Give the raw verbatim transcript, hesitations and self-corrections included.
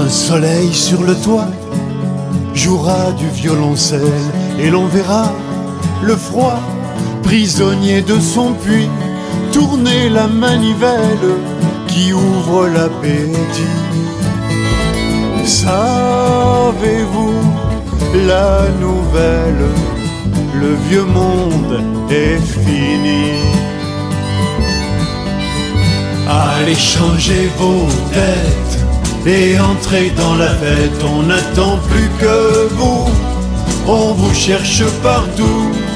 soleil sur le toit jouera du violoncelle et l'on verra le froid, prisonnier de son puits, tourner la manivelle qui ouvre l'appétit. Savez-vous la nouvelle? Le vieux monde est fini. Allez changer vos dettes et entrez dans la fête. On n'attend plus que vous, on vous cherche partout.